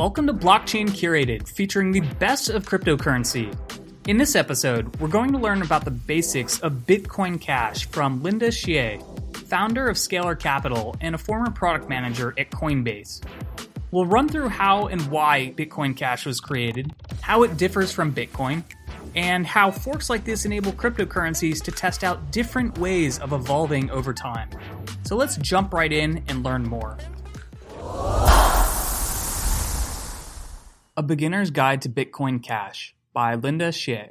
Welcome to Blockchain Curated, featuring the best of cryptocurrency. In this episode, we're going to learn about the basics of Bitcoin Cash from Linda Xie, founder of Scalar Capital and a former product manager at Coinbase. We'll run through how and why Bitcoin Cash was created, how it differs from Bitcoin, and how forks like this enable cryptocurrencies to test out different ways of evolving over time. So let's jump right in and learn more. A Beginner's Guide to Bitcoin Cash by Linda Xie.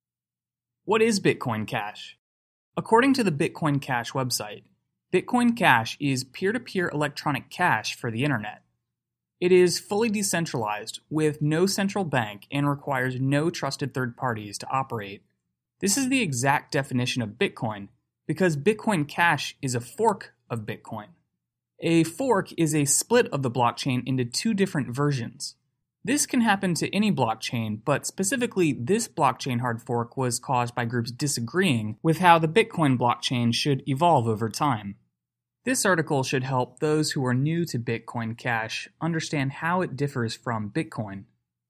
What is Bitcoin Cash? According to the Bitcoin Cash website, Bitcoin Cash is peer-to-peer electronic cash for the internet. It is fully decentralized, with no central bank, and requires no trusted third parties to operate. This is the exact definition of Bitcoin, because Bitcoin Cash is a fork of Bitcoin. A fork is a split of the blockchain into two different versions. This can happen to any blockchain, but specifically this blockchain hard fork was caused by groups disagreeing with how the Bitcoin blockchain should evolve over time. This article should help those who are new to Bitcoin Cash understand how it differs from Bitcoin.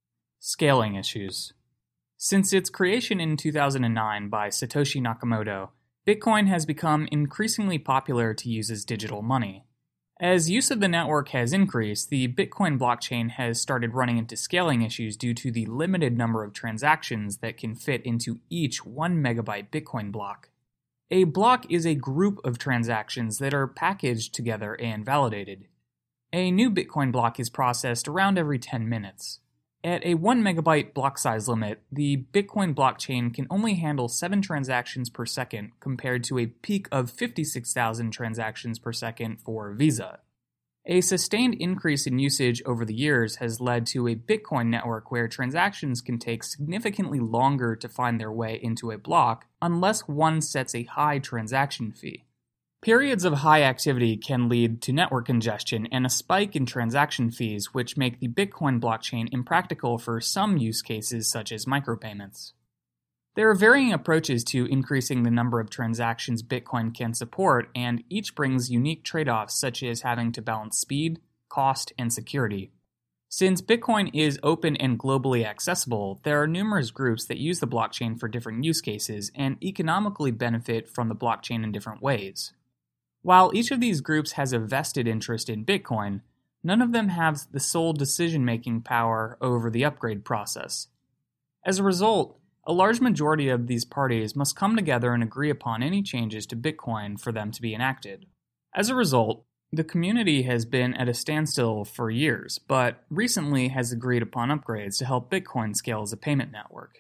Scaling issues. Since its creation in 2009 by Satoshi Nakamoto, Bitcoin has become increasingly popular to use as digital money. As use of the network has increased, the Bitcoin blockchain has started running into scaling issues due to the limited number of transactions that can fit into each 1 megabyte Bitcoin block. A block is a group of transactions that are packaged together and validated. A new Bitcoin block is processed around every 10 minutes. At a 1 megabyte block size limit, the Bitcoin blockchain can only handle 7 transactions per second compared to a peak of 56,000 transactions per second for Visa. A sustained increase in usage over the years has led to a Bitcoin network where transactions can take significantly longer to find their way into a block unless one sets a high transaction fee. Periods of high activity can lead to network congestion and a spike in transaction fees, which make the Bitcoin blockchain impractical for some use cases such as micropayments. There are varying approaches to increasing the number of transactions Bitcoin can support, and each brings unique trade-offs such as having to balance speed, cost, and security. Since Bitcoin is open and globally accessible, there are numerous groups that use the blockchain for different use cases and economically benefit from the blockchain in different ways. While each of these groups has a vested interest in Bitcoin, none of them have the sole decision-making power over the upgrade process. As a result, a large majority of these parties must come together and agree upon any changes to Bitcoin for them to be enacted. As a result, the community has been at a standstill for years, but recently has agreed upon upgrades to help Bitcoin scale as a payment network.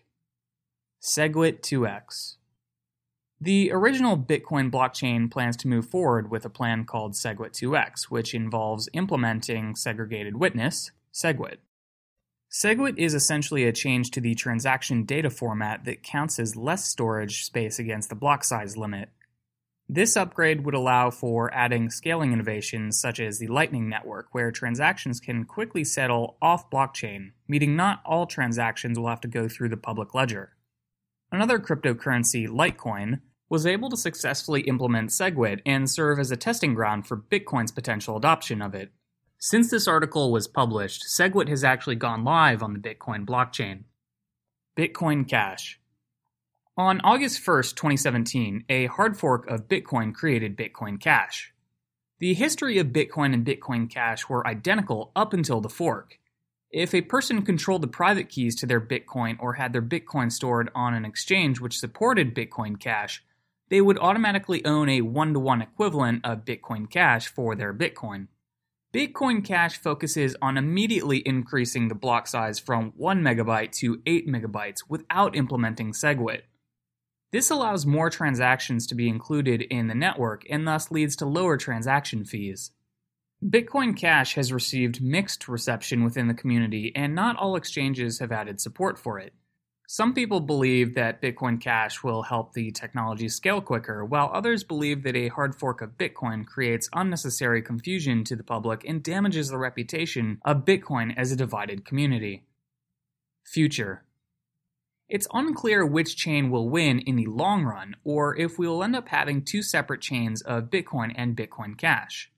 SegWit2x. The original Bitcoin blockchain plans to move forward with a plan called SegWit2x, which involves implementing segregated witness, SegWit. SegWit is essentially a change to the transaction data format that counts as less storage space against the block size limit. This upgrade would allow for adding scaling innovations such as the Lightning Network, where transactions can quickly settle off blockchain, meaning not all transactions will have to go through the public ledger. Another cryptocurrency, Litecoin, was able to successfully implement SegWit and serve as a testing ground for Bitcoin's potential adoption of it. Since this article was published, SegWit has actually gone live on the Bitcoin blockchain. Bitcoin Cash. On August 1st, 2017, a hard fork of Bitcoin created Bitcoin Cash. The history of Bitcoin and Bitcoin Cash were identical up until the fork. If a person controlled the private keys to their Bitcoin or had their Bitcoin stored on an exchange which supported Bitcoin Cash, they would automatically own a one-to-one equivalent of Bitcoin Cash for their Bitcoin. Bitcoin Cash focuses on immediately increasing the block size from 1 megabyte to 8 megabytes without implementing SegWit. This allows more transactions to be included in the network and thus leads to lower transaction fees. Bitcoin Cash has received mixed reception within the community, and not all exchanges have added support for it. Some people believe that Bitcoin Cash will help the technology scale quicker, while others believe that a hard fork of Bitcoin creates unnecessary confusion to the public and damages the reputation of Bitcoin as a divided community. Future. It's unclear which chain will win in the long run, or if we will end up having two separate chains of Bitcoin and Bitcoin Cash.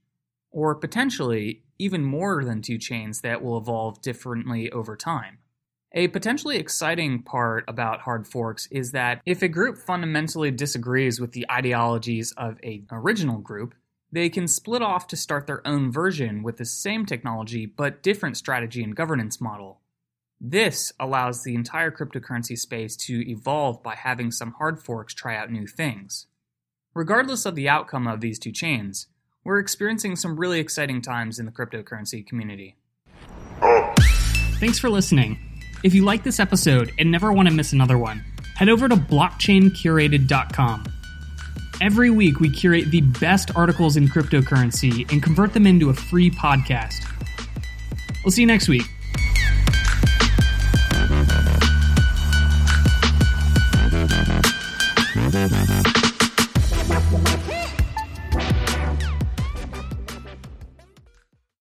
or potentially even more than two chains that will evolve differently over time. A potentially exciting part about hard forks is that if a group fundamentally disagrees with the ideologies of an original group, they can split off to start their own version with the same technology but different strategy and governance model. This allows the entire cryptocurrency space to evolve by having some hard forks try out new things. Regardless of the outcome of these two chains, we're experiencing some really exciting times in the cryptocurrency community. Thanks for listening. If you like this episode and never want to miss another one, head over to blockchaincurated.com. Every week we curate the best articles in cryptocurrency and convert them into a free podcast. We'll see you next week.